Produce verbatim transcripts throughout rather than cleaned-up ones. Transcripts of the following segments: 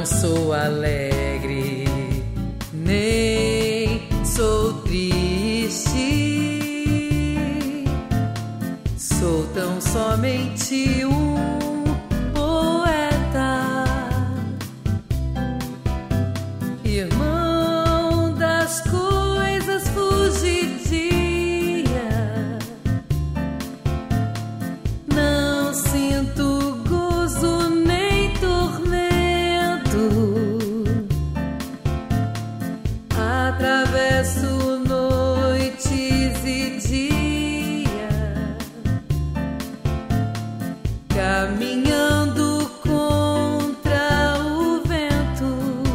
Não sou alegre, nem sou triste. Sou tão somente um poeta, irmão das coisas fugidia. Não sinto gozo nem tormento. Atravesso noites e dias, caminhando contra o vento.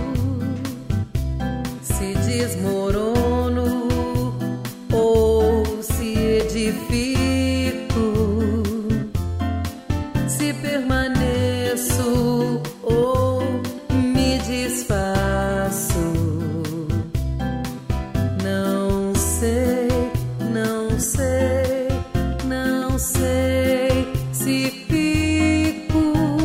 Se desmorono ou se edifico, se permaneço ou me desfaço. Não sei, não sei, não sei se fico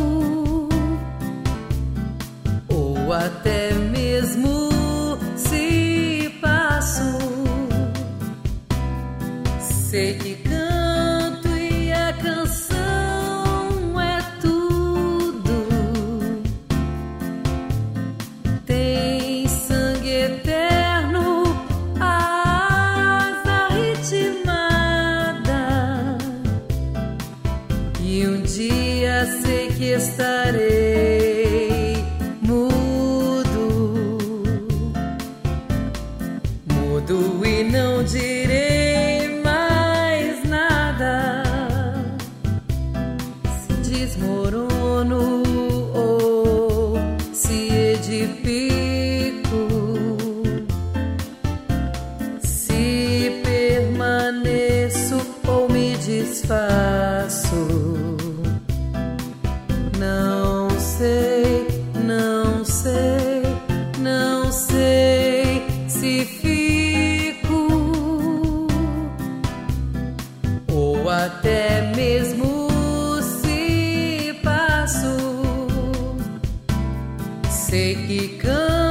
ou até mesmo se passo. Sei que canto e a canção é tudo. Tem sangue eterno, a asa ritmada. E um dia sei que estarei mudo, mudo e não direi mais nada. Se desmorono ou se edifico, se permaneço ou me desfaço. Não sei, não sei, não sei se fico ou até mesmo se passo. Sei que canto